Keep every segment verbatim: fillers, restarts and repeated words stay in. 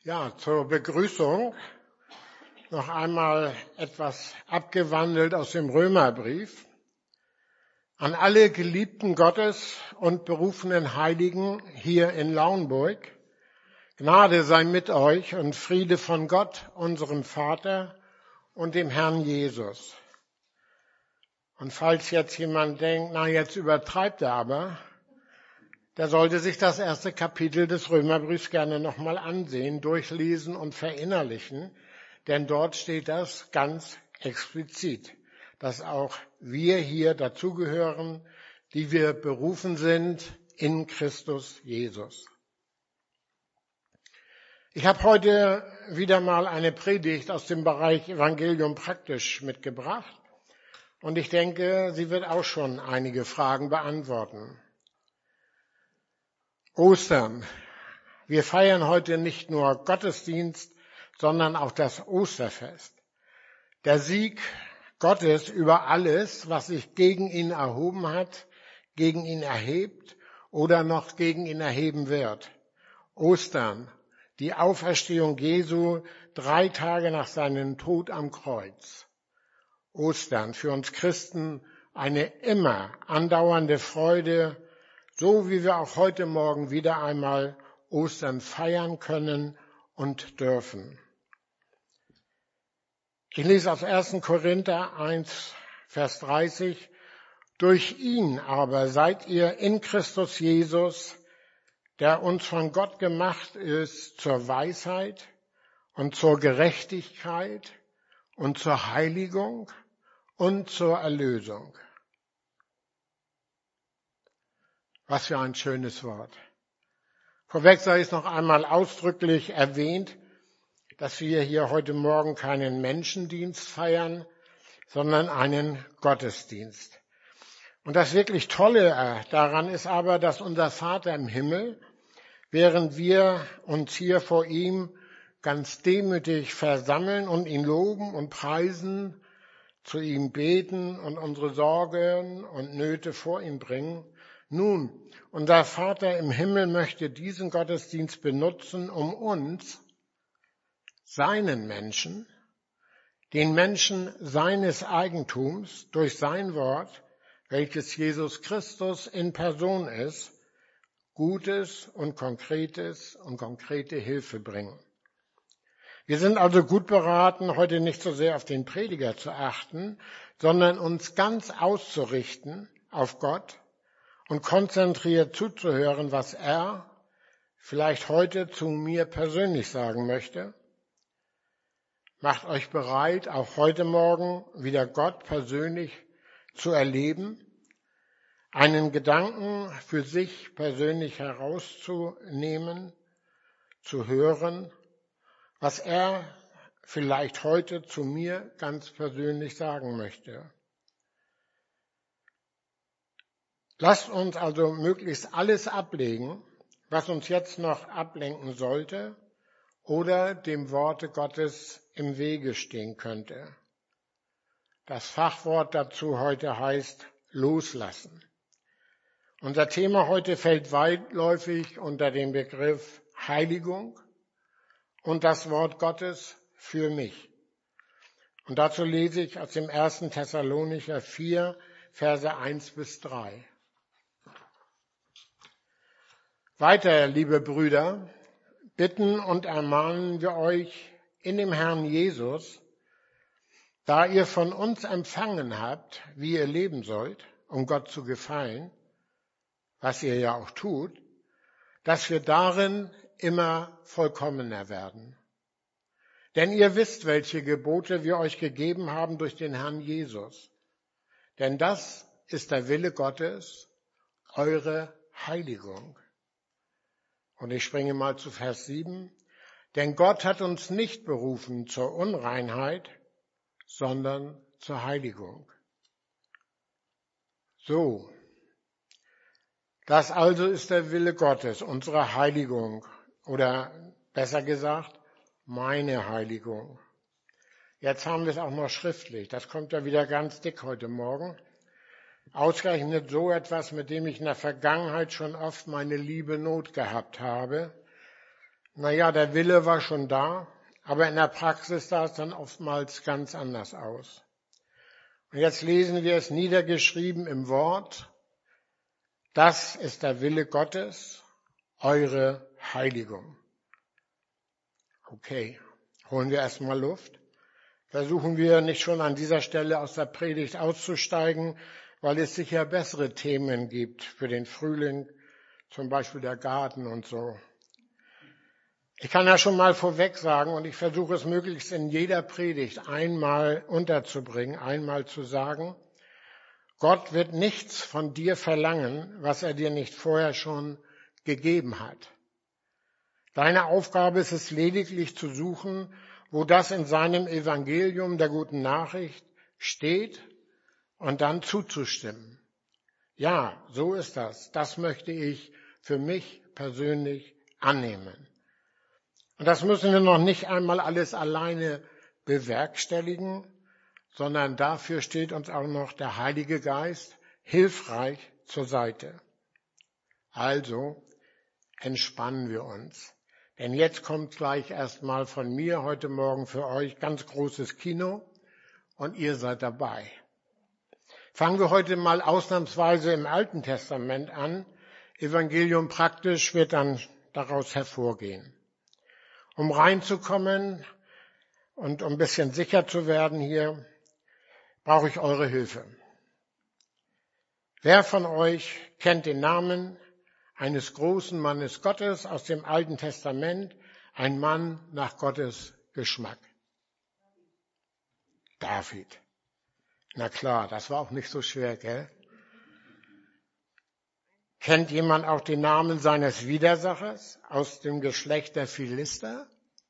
Ja, zur Begrüßung noch einmal etwas abgewandelt aus dem Römerbrief. An alle Geliebten Gottes und berufenen Heiligen hier in Lauenburg, Gnade sei mit euch und Friede von Gott, unserem Vater und dem Herrn Jesus. Und falls jetzt jemand denkt, na jetzt übertreibt er aber, der sollte sich das erste Kapitel des Römerbriefs gerne nochmal ansehen, durchlesen und verinnerlichen, denn dort steht das ganz explizit, dass auch wir hier dazugehören, die wir berufen sind in Christus Jesus. Ich habe heute wieder mal eine Predigt aus dem Bereich Evangelium praktisch mitgebracht und ich denke, sie wird auch schon einige Fragen beantworten. Ostern. Wir feiern heute nicht nur Gottesdienst, sondern auch das Osterfest. Der Sieg Gottes über alles, was sich gegen ihn erhoben hat, gegen ihn erhebt oder noch gegen ihn erheben wird. Ostern, die Auferstehung Jesu drei Tage nach seinem Tod am Kreuz. Ostern, für uns Christen eine immer andauernde Freude, so wie wir auch heute Morgen wieder einmal Ostern feiern können und dürfen. Ich lese aus ersten Korinther eins, Vers dreißig. Durch ihn aber seid ihr in Christus Jesus, der uns von Gott gemacht ist, zur Weisheit und zur Gerechtigkeit und zur Heiligung und zur Erlösung. Was für ein schönes Wort. Vorweg sei es noch einmal ausdrücklich erwähnt, dass wir hier heute Morgen keinen Menschendienst feiern, sondern einen Gottesdienst. Und das wirklich Tolle daran ist aber, dass unser Vater im Himmel, während wir uns hier vor ihm ganz demütig versammeln und ihn loben und preisen, zu ihm beten und unsere Sorgen und Nöte vor ihm bringen, nun, unser Vater im Himmel möchte diesen Gottesdienst benutzen, um uns, seinen Menschen, den Menschen seines Eigentums, durch sein Wort, welches Jesus Christus in Person ist, Gutes und Konkretes und konkrete Hilfe bringen. Wir sind also gut beraten, heute nicht so sehr auf den Prediger zu achten, sondern uns ganz auszurichten auf Gott, und konzentriert zuzuhören, was er vielleicht heute zu mir persönlich sagen möchte. Macht euch bereit, auch heute Morgen wieder Gott persönlich zu erleben, einen Gedanken für sich persönlich herauszunehmen, zu hören, was er vielleicht heute zu mir ganz persönlich sagen möchte. Lasst uns also möglichst alles ablegen, was uns jetzt noch ablenken sollte oder dem Worte Gottes im Wege stehen könnte. Das Fachwort dazu heute heißt loslassen. Unser Thema heute fällt weitläufig unter den Begriff Heiligung und das Wort Gottes für mich. Und dazu lese ich aus dem ersten Thessalonicher vier, Verse eins bis drei. Weiter, liebe Brüder, bitten und ermahnen wir euch in dem Herrn Jesus, da ihr von uns empfangen habt, wie ihr leben sollt, um Gott zu gefallen, was ihr ja auch tut, dass wir darin immer vollkommener werden. Denn ihr wisst, welche Gebote wir euch gegeben haben durch den Herrn Jesus. Denn das ist der Wille Gottes, eure Heiligung. Und ich springe mal zu Vers sieben. Denn Gott hat uns nicht berufen zur Unreinheit, sondern zur Heiligung. So, das also ist der Wille Gottes, unsere Heiligung. Oder besser gesagt, meine Heiligung. Jetzt haben wir es auch noch schriftlich. Das kommt ja wieder ganz dick heute Morgen. Ausgerechnet so etwas, mit dem ich in der Vergangenheit schon oft meine liebe Not gehabt habe, Naja, der Wille war schon da, aber in der Praxis sah es dann oftmals ganz anders aus. Und jetzt lesen wir es niedergeschrieben im Wort. Das ist der Wille Gottes, eure Heiligung. Okay, holen wir erstmal Luft. Versuchen wir nicht schon an dieser Stelle aus der Predigt auszusteigen, weil es sicher bessere Themen gibt für den Frühling, zum Beispiel der Garten und so. Ich kann ja schon mal vorweg sagen, und ich versuche es möglichst in jeder Predigt einmal unterzubringen, einmal zu sagen, Gott wird nichts von dir verlangen, was er dir nicht vorher schon gegeben hat. Deine Aufgabe ist es lediglich zu suchen, wo das in seinem Evangelium der guten Nachricht steht und dann zuzustimmen. Ja, so ist das. Das möchte ich für mich persönlich annehmen. Und das müssen wir noch nicht einmal alles alleine bewerkstelligen, sondern dafür steht uns auch noch der Heilige Geist hilfreich zur Seite. Also entspannen wir uns. Denn jetzt kommt gleich erstmal von mir heute Morgen für euch ganz großes Kino und ihr seid dabei. Fangen wir heute mal ausnahmsweise im Alten Testament an. Evangelium praktisch wird dann daraus hervorgehen. Um reinzukommen und um ein bisschen sicher zu werden hier, brauche ich eure Hilfe. Wer von euch kennt den Namen eines großen Mannes Gottes aus dem Alten Testament, ein Mann nach Gottes Geschmack? David. Na klar, das war auch nicht so schwer, gell? Kennt jemand auch den Namen seines Widersachers aus dem Geschlecht der Philister?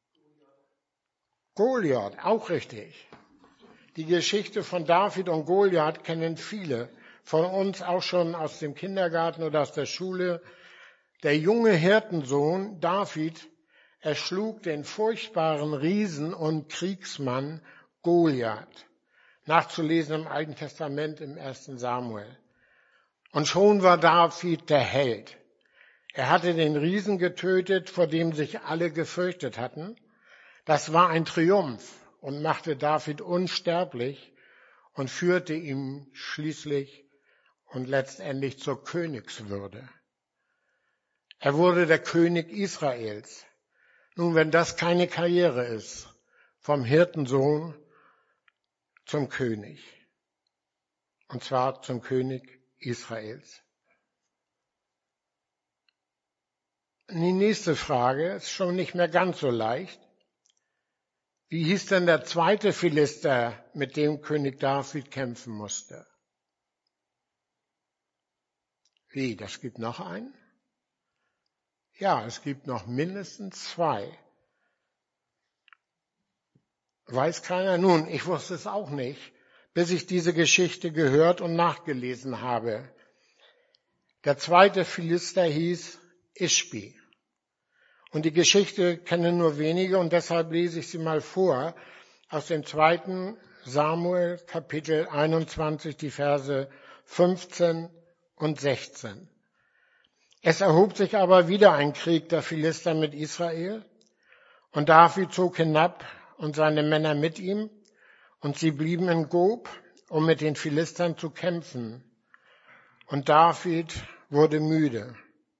Goliath, auch richtig. Die Geschichte von David und Goliath kennen viele von uns auch schon aus dem Kindergarten oder aus der Schule. Der junge Hirtensohn David erschlug den furchtbaren Riesen und Kriegsmann Goliath. Nachzulesen im Alten Testament im ersten Samuel. Und schon war David der Held. Er hatte den Riesen getötet, vor dem sich alle gefürchtet hatten. Das war ein Triumph und machte David unsterblich und führte ihn schließlich und letztendlich zur Königswürde. Er wurde der König Israels. Nun, wenn das keine Karriere ist, vom Hirtensohn zum König. Und zwar zum König Israels. Die nächste Frage ist schon nicht mehr ganz so leicht. Wie hieß denn der zweite Philister, mit dem König David kämpfen musste? Wie, das gibt noch einen? Ja, es gibt noch mindestens zwei. Weiß keiner? Nun, ich wusste es auch nicht, bis ich diese Geschichte gehört und nachgelesen habe. Der zweite Philister hieß Ischbi. Und die Geschichte kennen nur wenige und deshalb lese ich sie mal vor aus dem zweiten Samuel Kapitel einundzwanzig, die Verse fünfzehn und sechzehn. Es erhob sich aber wieder ein Krieg der Philister mit Israel und David zog hinab und seine Männer mit ihm und sie blieben in Gob, um mit den Philistern zu kämpfen. Und David wurde müde.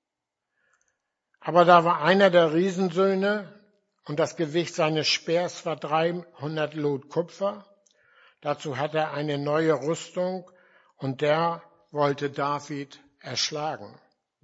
Aber da war einer der Riesensöhne und das Gewicht seines Speers war dreihundert Lot Kupfer. Dazu hatte er eine neue Rüstung und der wollte David erschlagen.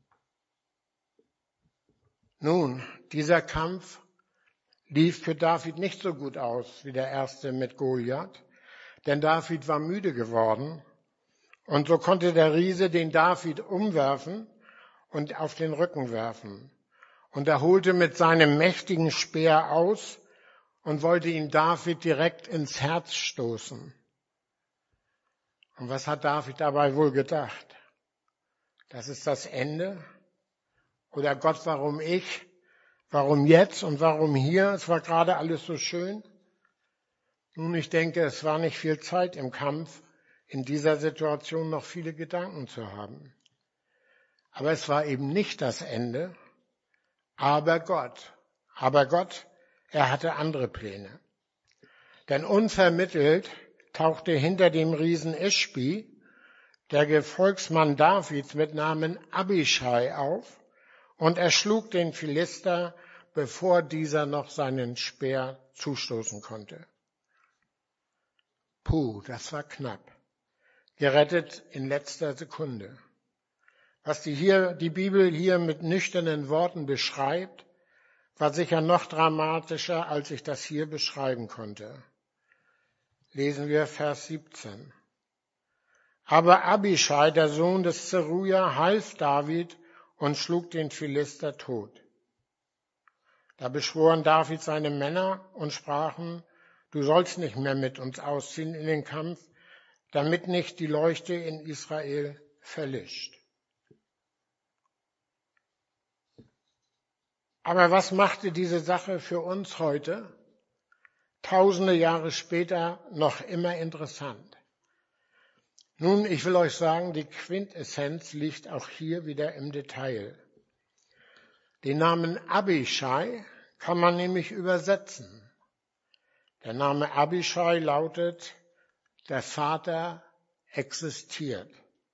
Nun, dieser Kampf lief für David nicht so gut aus wie der erste mit Goliath, denn David war müde geworden und so konnte der Riese den David umwerfen und auf den Rücken werfen. Und er holte mit seinem mächtigen Speer aus und wollte ihn David direkt ins Herz stoßen. Und was hat David dabei wohl gedacht? Das ist das Ende? Oder Gott, warum ich? Warum jetzt und warum hier? Es war gerade alles so schön. Nun, ich denke, es war nicht viel Zeit im Kampf, in dieser Situation noch viele Gedanken zu haben. Aber es war eben nicht das Ende. Aber Gott, Aber Gott, er hatte andere Pläne. Denn unvermittelt tauchte hinter dem Riesen Ischbi der Gefolgsmann Davids mit Namen Abischai auf und erschlug den Philister, bevor dieser noch seinen Speer zustoßen konnte. Puh, das war knapp. Gerettet in letzter Sekunde. Was die, hier, die Bibel hier mit nüchternen Worten beschreibt, war sicher noch dramatischer, als ich das hier beschreiben konnte. Lesen wir Vers siebzehn. Aber Abischai, der Sohn des Zeruja, half David und schlug den Philister tot. Da beschworen David seine Männer und sprachen, du sollst nicht mehr mit uns ausziehen in den Kampf, damit nicht die Leuchte in Israel verlischt. Aber was machte diese Sache für uns heute, tausende Jahre später, noch immer interessant? Nun, ich will euch sagen, die Quintessenz liegt auch hier wieder im Detail. Den Namen Abischai kann man nämlich übersetzen. Der Name Abischai lautet, der Vater existiert.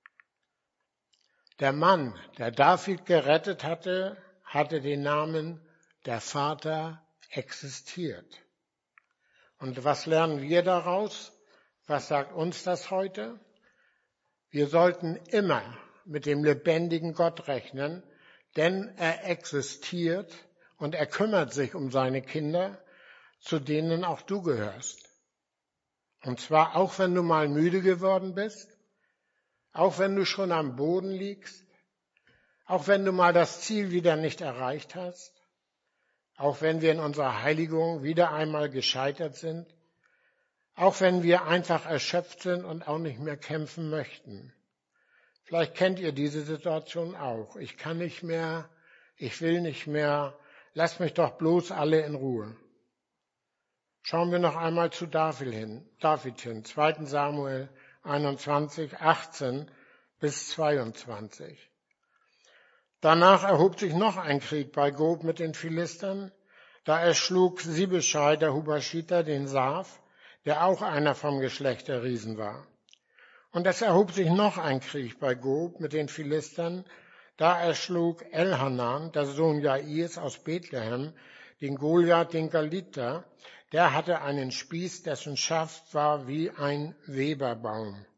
Der Mann, der David gerettet hatte, hatte den Namen, der Vater existiert. Und was lernen wir daraus? Was sagt uns das heute? Wir sollten immer mit dem lebendigen Gott rechnen, denn er existiert und er kümmert sich um seine Kinder, zu denen auch du gehörst. Und zwar auch wenn du mal müde geworden bist, auch wenn du schon am Boden liegst, auch wenn du mal das Ziel wieder nicht erreicht hast, auch wenn wir in unserer Heiligung wieder einmal gescheitert sind, auch wenn wir einfach erschöpft sind und auch nicht mehr kämpfen möchten. Vielleicht kennt ihr diese Situation auch. Ich kann nicht mehr, ich will nicht mehr, lasst mich doch bloß alle in Ruhe. Schauen wir noch einmal zu David hin, David hin, zweiter Samuel einundzwanzig, achtzehn bis zweiundzwanzig. Danach erhob sich noch ein Krieg bei Gob mit den Philistern. Da erschlug Sibeschai, der Hubaschiter, den Saf, der auch einer vom Geschlecht der Riesen war. Und es erhob sich noch ein Krieg bei Gob mit den Philistern. Da erschlug Elhanan, der Sohn Jairs aus Bethlehem, den Goliath, den Galiter. Der hatte einen Spieß, dessen Schaft war wie ein Weberbaum.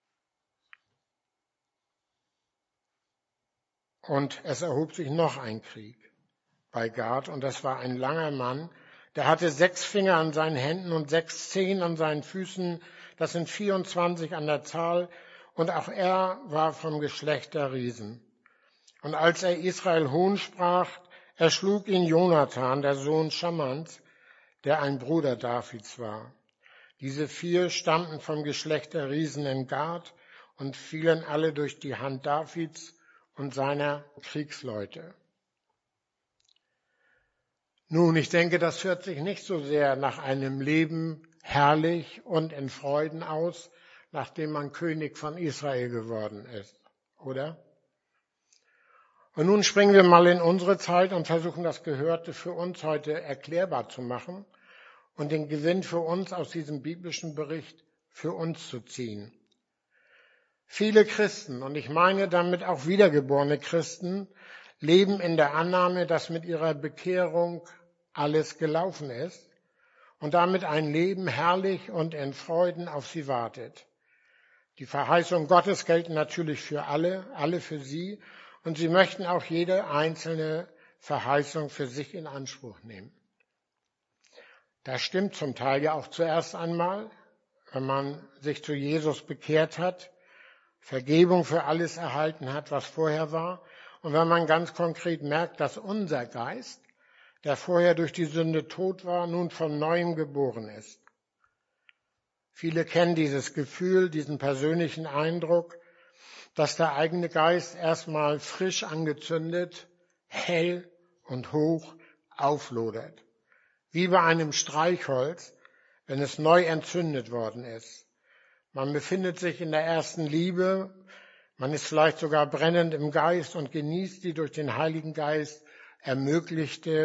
Und es erhob sich noch ein Krieg bei Gad, und das war ein langer Mann, der hatte sechs Finger an seinen Händen und sechs Zehen an seinen Füßen, das sind vierundzwanzig an der Zahl, und auch er war vom Geschlecht der Riesen. Und als er Israel Hohn sprach, erschlug ihn Jonathan, der Sohn Schammans, der ein Bruder Davids war. Diese vier stammten vom Geschlecht der Riesen in Gad und fielen alle durch die Hand Davids und seiner Kriegsleute. Nun, ich denke, das hört sich nicht so sehr nach einem Leben herrlich und in Freuden aus, nachdem man König von Israel geworden ist, oder? Und nun springen wir mal in unsere Zeit und versuchen das Gehörte für uns heute erklärbar zu machen und den Gewinn für uns aus diesem biblischen Bericht für uns zu ziehen. Viele Christen, und ich meine damit auch wiedergeborene Christen, leben in der Annahme, dass mit ihrer Bekehrung alles gelaufen ist und damit ein Leben herrlich und in Freuden auf sie wartet. Die Verheißungen Gottes gelten natürlich für alle, alle für sie, und sie möchten auch jede einzelne Verheißung für sich in Anspruch nehmen. Das stimmt zum Teil ja auch zuerst einmal, wenn man sich zu Jesus bekehrt hat, Vergebung für alles erhalten hat, was vorher war, und wenn man ganz konkret merkt, dass unser Geist, der vorher durch die Sünde tot war, nun von Neuem geboren ist. Viele kennen dieses Gefühl, diesen persönlichen Eindruck, dass der eigene Geist erstmal frisch angezündet, hell und hoch auflodert. Wie bei einem Streichholz, wenn es neu entzündet worden ist. Man befindet sich in der ersten Liebe, man ist vielleicht sogar brennend im Geist und genießt die durch den Heiligen Geist ermöglichte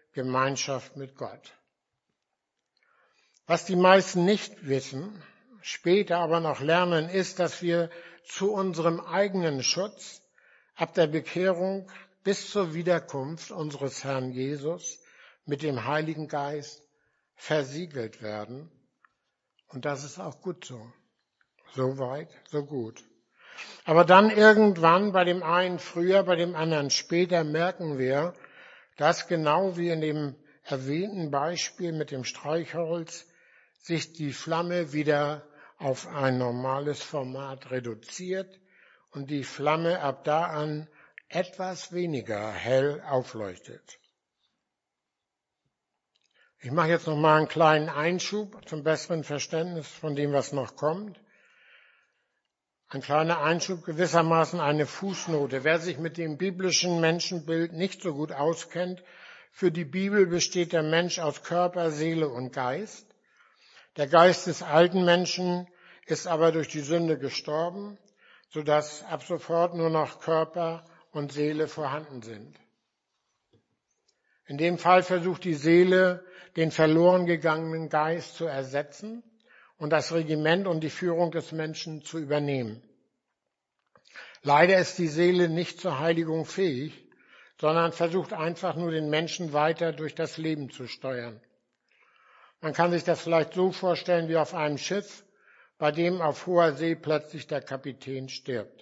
Gemeinschaft mit Gott. Was die meisten nicht wissen, später aber noch lernen, ist, dass wir zu unserem eigenen Schutz ab der Bekehrung bis zur Wiederkunft unseres Herrn Jesus mit dem Heiligen Geist versiegelt werden. Und das ist auch gut so. So weit, so gut. Aber dann irgendwann, bei dem einen früher, bei dem anderen später, merken wir, dass genau wie in dem erwähnten Beispiel mit dem Streichholz sich die Flamme wieder auf ein normales Format reduziert und die Flamme ab da an etwas weniger hell aufleuchtet. Ich mache jetzt noch mal einen kleinen Einschub zum besseren Verständnis von dem, was noch kommt. Ein kleiner Einschub, gewissermaßen eine Fußnote. Wer sich mit dem biblischen Menschenbild nicht so gut auskennt, für die Bibel besteht der Mensch aus Körper, Seele und Geist. Der Geist des alten Menschen ist aber durch die Sünde gestorben, sodass ab sofort nur noch Körper und Seele vorhanden sind. In dem Fall versucht die Seele, den verloren gegangenen Geist zu ersetzen und das Regiment und die Führung des Menschen zu übernehmen. Leider ist die Seele nicht zur Heiligung fähig, sondern versucht einfach nur den Menschen weiter durch das Leben zu steuern. Man kann sich das vielleicht so vorstellen wie auf einem Schiff, bei dem auf hoher See plötzlich der Kapitän stirbt.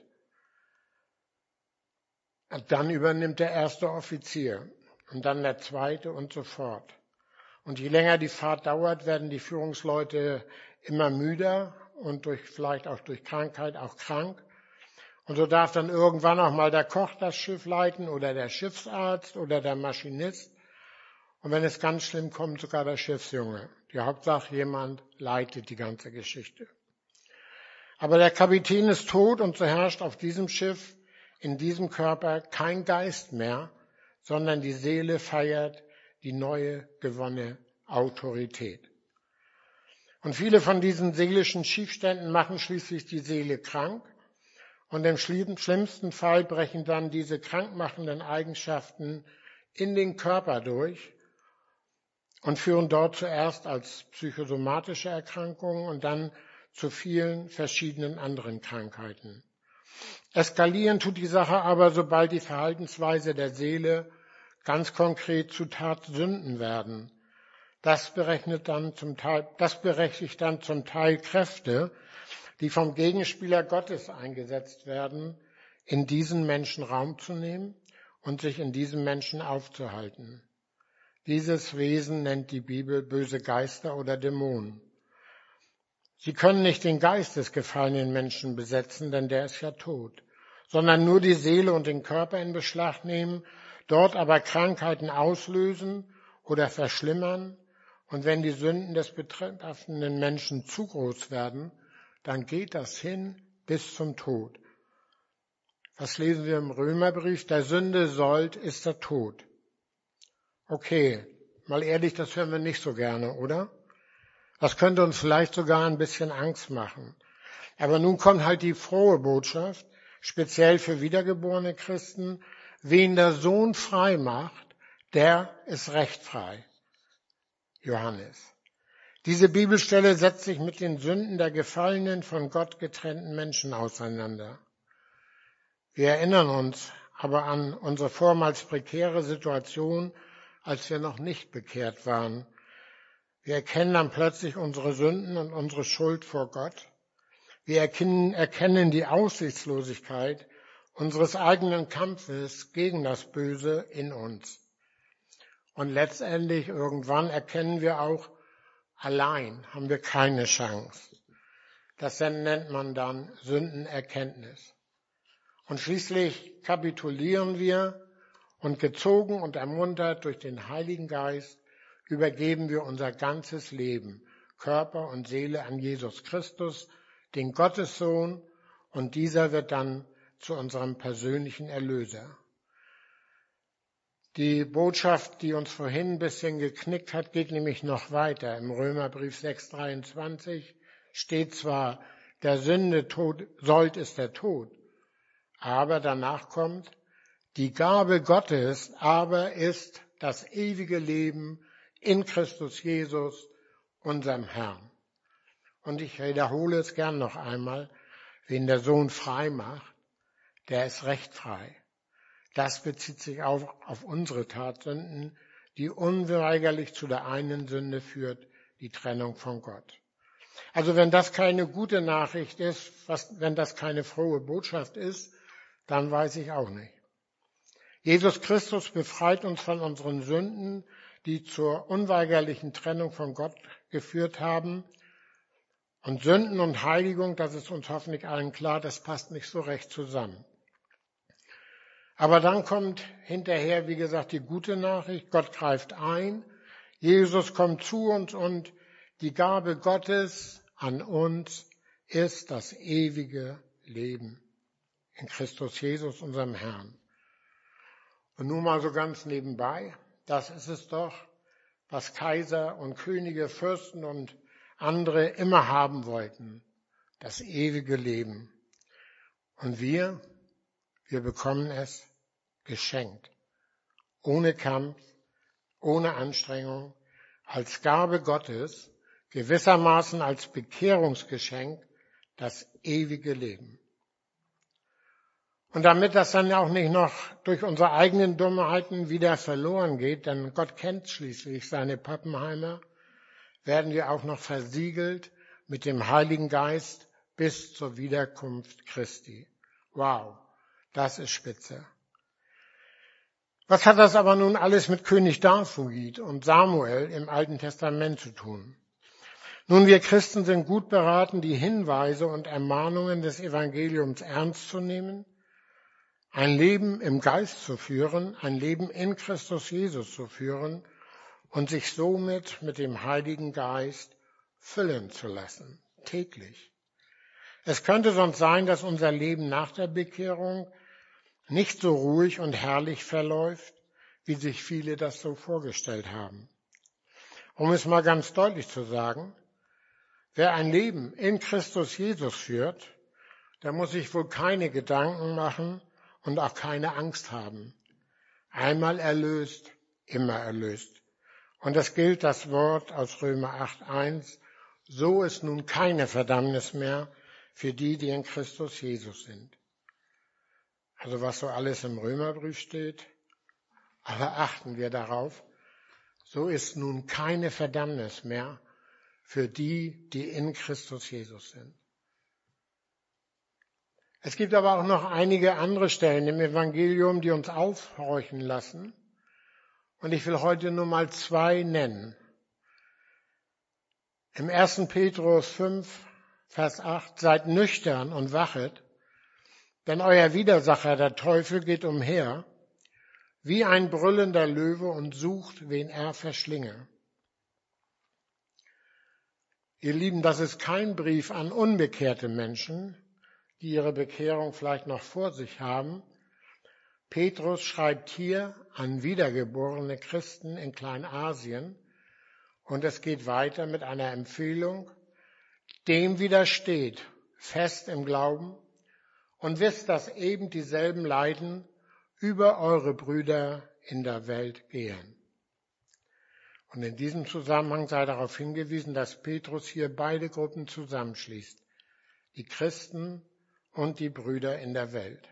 Und dann übernimmt der erste Offizier und dann der zweite und so fort. Und je länger die Fahrt dauert, werden die Führungsleute immer müder und durch, vielleicht auch durch Krankheit auch krank. Und so darf dann irgendwann auch mal der Koch das Schiff leiten oder der Schiffsarzt oder der Maschinist. Und wenn es ganz schlimm kommt, sogar der Schiffsjunge. Die Hauptsache, jemand leitet die ganze Geschichte. Aber der Kapitän ist tot und so herrscht auf diesem Schiff, in diesem Körper kein Geist mehr, sondern die Seele feiert die neue gewonnene Autorität. Und viele von diesen seelischen Schiefständen machen schließlich die Seele krank. Und im schlimmsten Fall brechen dann diese krankmachenden Eigenschaften in den Körper durch und führen dort zuerst als psychosomatische Erkrankungen und dann zu vielen verschiedenen anderen Krankheiten. Eskalieren tut die Sache aber, sobald die Verhaltensweise der Seele ganz konkret zu Tatsünden werden. Das berechnet dann zum Teil, das berechtigt dann zum Teil Kräfte, die vom Gegenspieler Gottes eingesetzt werden, in diesen Menschen Raum zu nehmen und sich in diesem Menschen aufzuhalten. Dieses Wesen nennt die Bibel böse Geister oder Dämonen. Sie können nicht den Geist des gefallenen Menschen besetzen, denn der ist ja tot, sondern nur die Seele und den Körper in Beschlag nehmen, dort aber Krankheiten auslösen oder verschlimmern. Und wenn die Sünden des betreffenden Menschen zu groß werden, dann geht das hin bis zum Tod. Was lesen wir im Römerbrief? Der Sünde Sold ist der Tod. Okay, mal ehrlich, das hören wir nicht so gerne, oder? Das könnte uns vielleicht sogar ein bisschen Angst machen. Aber nun kommt halt die frohe Botschaft, speziell für wiedergeborene Christen: Wen der Sohn frei macht, der ist recht frei. Johannes. Diese Bibelstelle setzt sich mit den Sünden der gefallenen, von Gott getrennten Menschen auseinander. Wir erinnern uns aber an unsere vormals prekäre Situation, als wir noch nicht bekehrt waren. Wir erkennen dann plötzlich unsere Sünden und unsere Schuld vor Gott. Wir erkennen, erkennen die Aussichtslosigkeit unseres eigenen Kampfes gegen das Böse in uns. Und letztendlich irgendwann erkennen wir auch, allein haben wir keine Chance. Das nennt man dann Sündenerkenntnis. Und schließlich kapitulieren wir und gezogen und ermuntert durch den Heiligen Geist übergeben wir unser ganzes Leben, Körper und Seele an Jesus Christus, den Gottessohn, und dieser wird dann zu unserem persönlichen Erlöser. Die Botschaft, die uns vorhin ein bisschen geknickt hat, geht nämlich noch weiter. Im Römerbrief sechs dreiundzwanzig steht zwar, der Sünde Tod, Sold ist der Tod, aber danach kommt, die Gabe Gottes aber ist das ewige Leben in Christus Jesus, unserem Herrn. Und ich wiederhole es gern noch einmal, wen der Sohn frei macht, der ist recht frei. Das bezieht sich auch auf unsere Tatsünden, die unweigerlich zu der einen Sünde führt, die Trennung von Gott. Also wenn das keine gute Nachricht ist, was, wenn das keine frohe Botschaft ist, dann weiß ich auch nicht. Jesus Christus befreit uns von unseren Sünden, die zur unweigerlichen Trennung von Gott geführt haben. Und Sünden und Heiligung, das ist uns hoffentlich allen klar, das passt nicht so recht zusammen. Aber dann kommt hinterher, wie gesagt, die gute Nachricht. Gott greift ein. Jesus kommt zu uns und die Gabe Gottes an uns ist das ewige Leben in Christus Jesus, unserem Herrn. Und nun mal so ganz nebenbei, das ist es doch, was Kaiser und Könige, Fürsten und andere immer haben wollten, das ewige Leben. Und wir, wir bekommen es geschenkt, ohne Kampf, ohne Anstrengung, als Gabe Gottes, gewissermaßen als Bekehrungsgeschenk, das ewige Leben. Und damit das dann auch nicht noch durch unsere eigenen Dummheiten wieder verloren geht, denn Gott kennt schließlich seine Pappenheimer, werden wir auch noch versiegelt mit dem Heiligen Geist bis zur Wiederkunft Christi. Wow, das ist spitze. Was hat das aber nun alles mit König David und Samuel im Alten Testament zu tun? Nun, wir Christen sind gut beraten, die Hinweise und Ermahnungen des Evangeliums ernst zu nehmen, ein Leben im Geist zu führen, ein Leben in Christus Jesus zu führen und sich somit mit dem Heiligen Geist füllen zu lassen, täglich. Es könnte sonst sein, dass unser Leben nach der Bekehrung nicht so ruhig und herrlich verläuft, wie sich viele das so vorgestellt haben. Um es mal ganz deutlich zu sagen, wer ein Leben in Christus Jesus führt, der muss sich wohl keine Gedanken machen und auch keine Angst haben. Einmal erlöst, immer erlöst. Und es gilt das Wort aus Römer acht eins, so ist nun keine Verdammnis mehr für die, die in Christus Jesus sind. Also was so alles im Römerbrief steht, aber achten wir darauf, so ist nun keine Verdammnis mehr für die, die in Christus Jesus sind. Es gibt aber auch noch einige andere Stellen im Evangelium, die uns aufhorchen lassen. Und ich will heute nur mal zwei nennen. Im ersten Petrus fünf, Vers acht, seid nüchtern und wachet, denn euer Widersacher, der Teufel, geht umher, wie ein brüllender Löwe und sucht, wen er verschlinge. Ihr Lieben, das ist kein Brief an unbekehrte Menschen, die ihre Bekehrung vielleicht noch vor sich haben. Petrus schreibt hier an wiedergeborene Christen in Kleinasien und es geht weiter mit einer Empfehlung, dem widersteht, fest im Glauben, und wisst, dass eben dieselben Leiden über eure Brüder in der Welt gehen. Und in diesem Zusammenhang sei darauf hingewiesen, dass Petrus hier beide Gruppen zusammenschließt, die Christen und die Brüder in der Welt.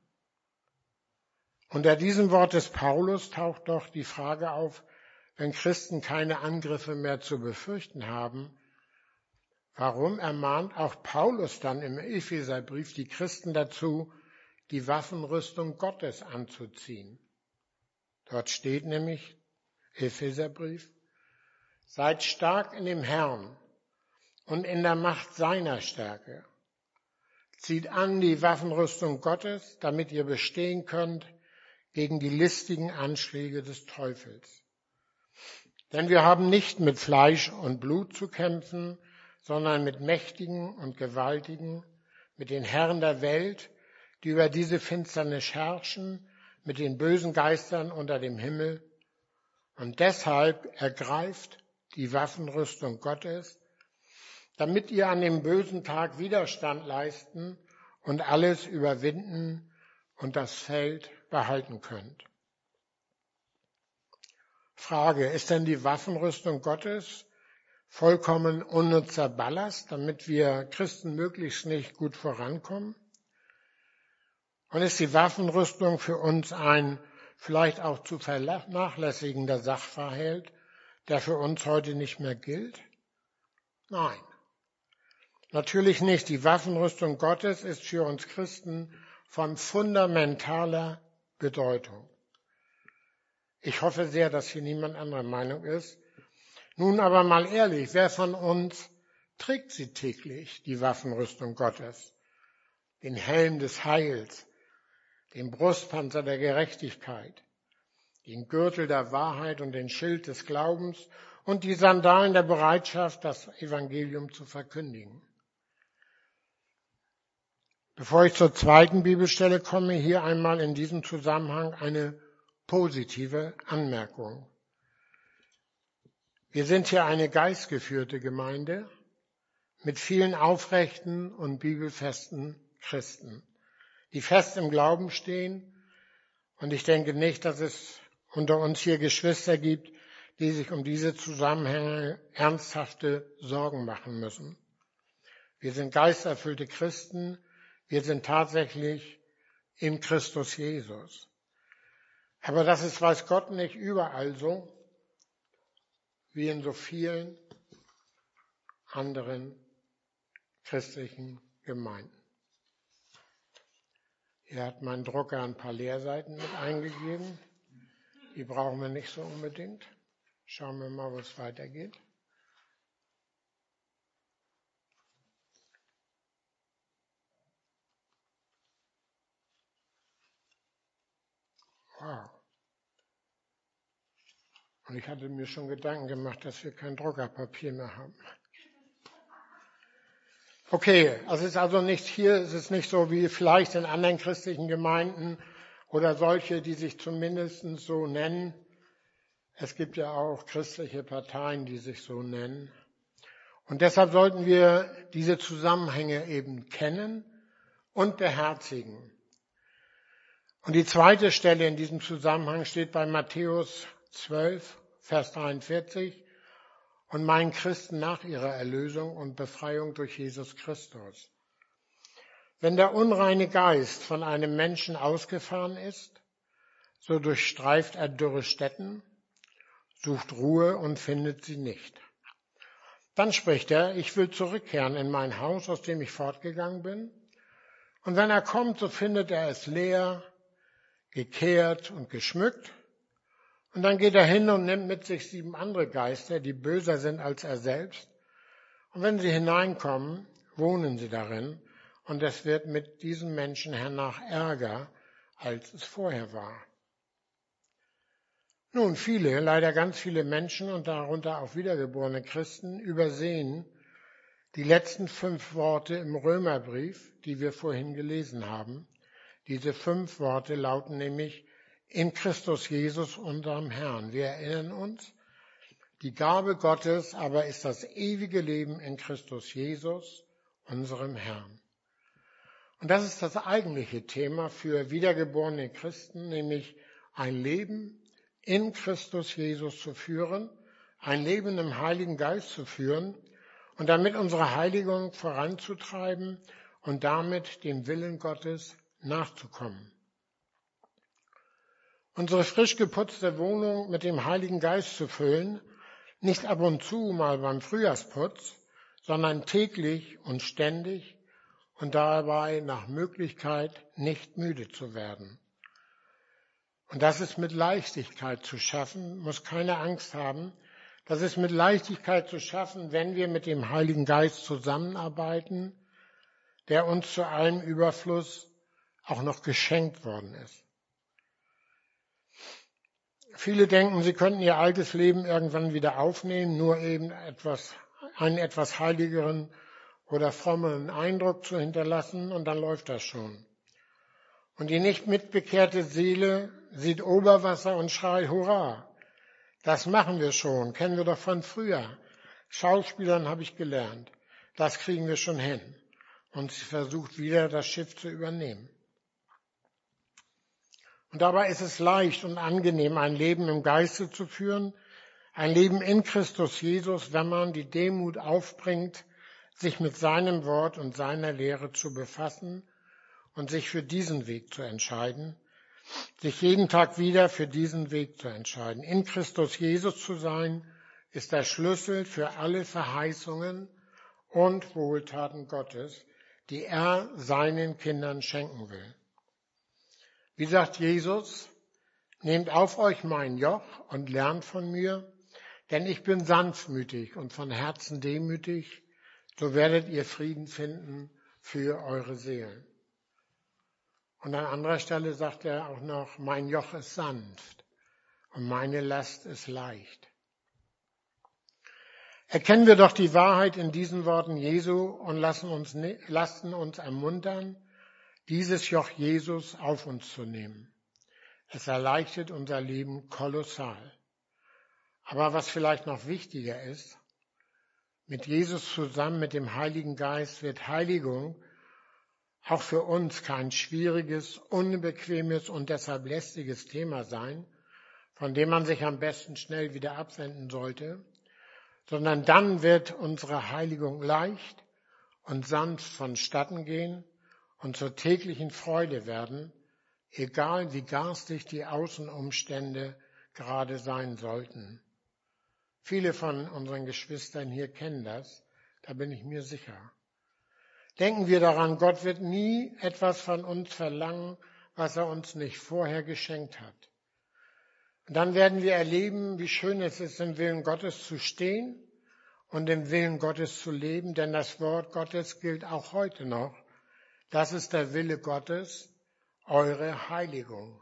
Unter diesem Wort des Paulus taucht doch die Frage auf, wenn Christen keine Angriffe mehr zu befürchten haben, warum ermahnt auch Paulus dann im Epheserbrief die Christen dazu, die Waffenrüstung Gottes anzuziehen? Dort steht nämlich, Epheserbrief, seid stark in dem Herrn und in der Macht seiner Stärke. Zieht an die Waffenrüstung Gottes, damit ihr bestehen könnt gegen die listigen Anschläge des Teufels. Denn wir haben nicht mit Fleisch und Blut zu kämpfen, sondern mit Mächtigen und Gewaltigen, mit den Herren der Welt, die über diese Finsternis herrschen, mit den bösen Geistern unter dem Himmel. Und deshalb ergreift die Waffenrüstung Gottes, damit ihr an dem bösen Tag Widerstand leisten und alles überwinden und das Feld behalten könnt. Frage, ist denn die Waffenrüstung Gottes vollkommen unnützer Ballast, damit wir Christen möglichst nicht gut vorankommen? Und ist die Waffenrüstung für uns ein vielleicht auch zu vernachlässigender Sachverhalt, der für uns heute nicht mehr gilt? Nein, natürlich nicht. Die Waffenrüstung Gottes ist für uns Christen von fundamentaler Bedeutung. Ich hoffe sehr, dass hier niemand anderer Meinung ist. Nun aber mal ehrlich, wer von uns trägt sie täglich, die Waffenrüstung Gottes? Den Helm des Heils, den Brustpanzer der Gerechtigkeit, den Gürtel der Wahrheit und den Schild des Glaubens und die Sandalen der Bereitschaft, das Evangelium zu verkündigen. Bevor ich zur zweiten Bibelstelle komme, hier einmal in diesem Zusammenhang eine positive Anmerkung. Wir sind hier eine geistgeführte Gemeinde mit vielen aufrechten und bibelfesten Christen, die fest im Glauben stehen. Und ich denke nicht, dass es unter uns hier Geschwister gibt, die sich um diese Zusammenhänge ernsthafte Sorgen machen müssen. Wir sind geisterfüllte Christen. Wir sind tatsächlich in Christus Jesus. Aber das ist, weiß Gott, nicht überall so, wie in so vielen anderen christlichen Gemeinden. Hier hat mein Drucker ein paar Leerseiten mit eingegeben. Die brauchen wir nicht so unbedingt. Schauen wir mal, wo es weitergeht. Wow. Und ich hatte mir schon Gedanken gemacht, dass wir kein Druckerpapier mehr haben. Okay, also es ist also nicht hier, es ist nicht so wie vielleicht in anderen christlichen Gemeinden oder solche, die sich zumindest so nennen. Es gibt ja auch christliche Parteien, die sich so nennen. Und deshalb sollten wir diese Zusammenhänge eben kennen und beherzigen. Und die zweite Stelle in diesem Zusammenhang steht bei Matthäus zwölf, Vers dreiundvierzig. Und meinen Christen nach ihrer Erlösung und Befreiung durch Jesus Christus. Wenn der unreine Geist von einem Menschen ausgefahren ist, so durchstreift er dürre Stätten, sucht Ruhe und findet sie nicht. Dann spricht er, ich will zurückkehren in mein Haus, aus dem ich fortgegangen bin. Und wenn er kommt, so findet er es leer, gekehrt und geschmückt. Und dann geht er hin und nimmt mit sich sieben andere Geister, die böser sind als er selbst. Und wenn sie hineinkommen, wohnen sie darin. Und es wird mit diesen Menschen hernach ärger, als es vorher war. Nun, viele, leider ganz viele Menschen und darunter auch wiedergeborene Christen übersehen die letzten fünf Worte im Römerbrief, die wir vorhin gelesen haben. Diese fünf Worte lauten nämlich, in Christus Jesus, unserem Herrn. Wir erinnern uns, die Gabe Gottes aber ist das ewige Leben in Christus Jesus, unserem Herrn. Und das ist das eigentliche Thema für wiedergeborene Christen, nämlich ein Leben in Christus Jesus zu führen, ein Leben im Heiligen Geist zu führen und damit unsere Heiligung voranzutreiben und damit dem Willen Gottes nachzukommen. Unsere frisch geputzte Wohnung mit dem Heiligen Geist zu füllen, nicht ab und zu mal beim Frühjahrsputz, sondern täglich und ständig und dabei nach Möglichkeit nicht müde zu werden. Und das ist mit Leichtigkeit zu schaffen, muss keine Angst haben. Das ist mit Leichtigkeit zu schaffen, wenn wir mit dem Heiligen Geist zusammenarbeiten, der uns zu allem Überfluss auch noch geschenkt worden ist. Viele denken, sie könnten ihr altes Leben irgendwann wieder aufnehmen, nur eben etwas, einen etwas heiligeren oder frommeren Eindruck zu hinterlassen und dann läuft das schon. Und die nicht mitbekehrte Seele sieht Oberwasser und schreit Hurra. Das machen wir schon, kennen wir doch von früher. Schauspielern habe ich gelernt. Das kriegen wir schon hin. Und sie versucht wieder, das Schiff zu übernehmen. Und dabei ist es leicht und angenehm, ein Leben im Geiste zu führen, ein Leben in Christus Jesus, wenn man die Demut aufbringt, sich mit seinem Wort und seiner Lehre zu befassen und sich für diesen Weg zu entscheiden, sich jeden Tag wieder für diesen Weg zu entscheiden. In Christus Jesus zu sein, ist der Schlüssel für alle Verheißungen und Wohltaten Gottes, die er seinen Kindern schenken will. Wie sagt Jesus, nehmt auf euch mein Joch und lernt von mir, denn ich bin sanftmütig und von Herzen demütig, so werdet ihr Frieden finden für eure Seelen. Und an anderer Stelle sagt er auch noch, mein Joch ist sanft und meine Last ist leicht. Erkennen wir doch die Wahrheit in diesen Worten Jesu und lassen uns, lassen uns ermuntern, dieses Joch Jesus auf uns zu nehmen. Es erleichtert unser Leben kolossal. Aber was vielleicht noch wichtiger ist, mit Jesus zusammen mit dem Heiligen Geist wird Heiligung auch für uns kein schwieriges, unbequemes und deshalb lästiges Thema sein, von dem man sich am besten schnell wieder abwenden sollte, sondern dann wird unsere Heiligung leicht und sanft vonstatten gehen und zur täglichen Freude werden, egal wie garstig die Außenumstände gerade sein sollten. Viele von unseren Geschwistern hier kennen das, da bin ich mir sicher. Denken wir daran, Gott wird nie etwas von uns verlangen, was er uns nicht vorher geschenkt hat. Und dann werden wir erleben, wie schön es ist, im Willen Gottes zu stehen und im Willen Gottes zu leben, denn das Wort Gottes gilt auch heute noch. Das ist der Wille Gottes, eure Heiligung.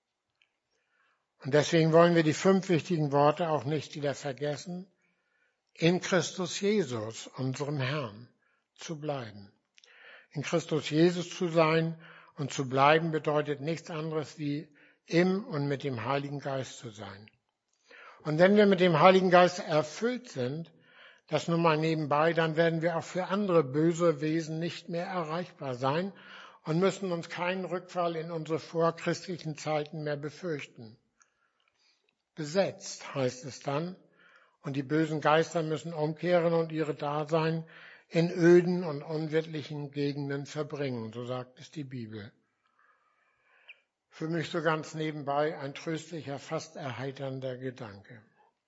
Und deswegen wollen wir die fünf wichtigen Worte auch nicht wieder vergessen, in Christus Jesus, unserem Herrn, zu bleiben. In Christus Jesus zu sein und zu bleiben bedeutet nichts anderes wie im und mit dem Heiligen Geist zu sein. Und wenn wir mit dem Heiligen Geist erfüllt sind, das nur mal nebenbei, dann werden wir auch für andere böse Wesen nicht mehr erreichbar sein und müssen uns keinen Rückfall in unsere vorchristlichen Zeiten mehr befürchten. Besetzt heißt es dann, und die bösen Geister müssen umkehren und ihre Dasein in öden und unwirtlichen Gegenden verbringen, so sagt es die Bibel. Für mich so ganz nebenbei ein tröstlicher, fast erheiternder Gedanke.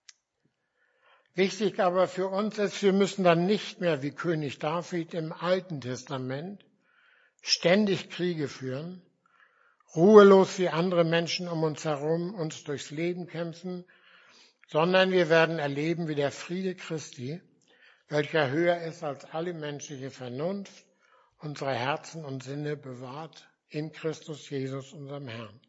Wichtig aber für uns ist, wir müssen dann nicht mehr wie König David im Alten Testament ständig Kriege führen, ruhelos wie andere Menschen um uns herum uns durchs Leben kämpfen, sondern wir werden erleben, wie der Friede Christi, welcher höher ist als alle menschliche Vernunft, unsere Herzen und Sinne bewahrt in Christus Jesus, unserem Herrn.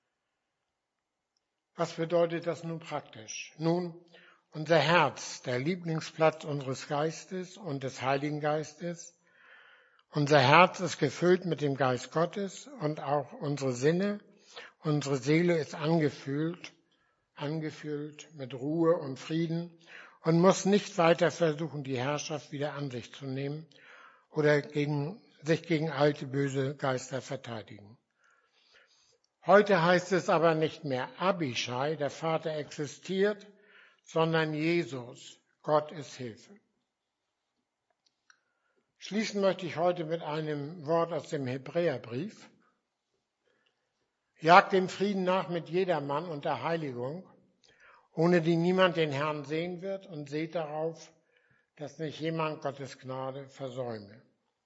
Was bedeutet das nun praktisch? Nun, unser Herz, der Lieblingsplatz unseres Geistes und des Heiligen Geistes. Unser Herz ist gefüllt mit dem Geist Gottes und auch unsere Sinne, unsere Seele ist angefüllt, angefüllt mit Ruhe und Frieden und muss nicht weiter versuchen, die Herrschaft wieder an sich zu nehmen oder gegen, sich gegen alte böse Geister verteidigen. Heute heißt es aber nicht mehr Abishai, der Vater existiert, sondern Jesus, Gott ist Hilfe. Schließen möchte ich heute mit einem Wort aus dem Hebräerbrief. Jagt dem Frieden nach mit jedermann und der Heiligung, ohne die niemand den Herrn sehen wird, und seht darauf, dass nicht jemand Gottes Gnade versäume.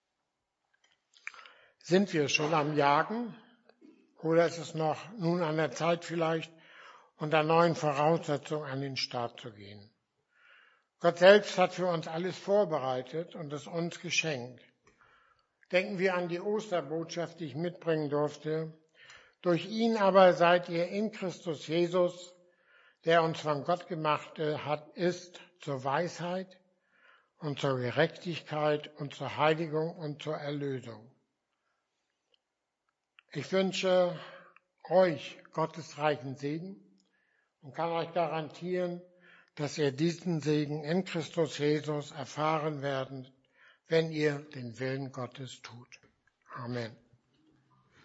Sind wir schon am Jagen oder ist es noch nun an der Zeit vielleicht, unter neuen Voraussetzungen an den Start zu gehen? Gott selbst hat für uns alles vorbereitet und es uns geschenkt. Denken wir an die Osterbotschaft, die ich mitbringen durfte. Durch ihn aber seid ihr in Christus Jesus, der uns von Gott gemacht hat, ist zur Weisheit und zur Gerechtigkeit und zur Heiligung und zur Erlösung. Ich wünsche euch Gottes reichen Segen und kann euch garantieren, dass ihr diesen Segen in Christus Jesus erfahren werdet, wenn ihr den Willen Gottes tut. Amen.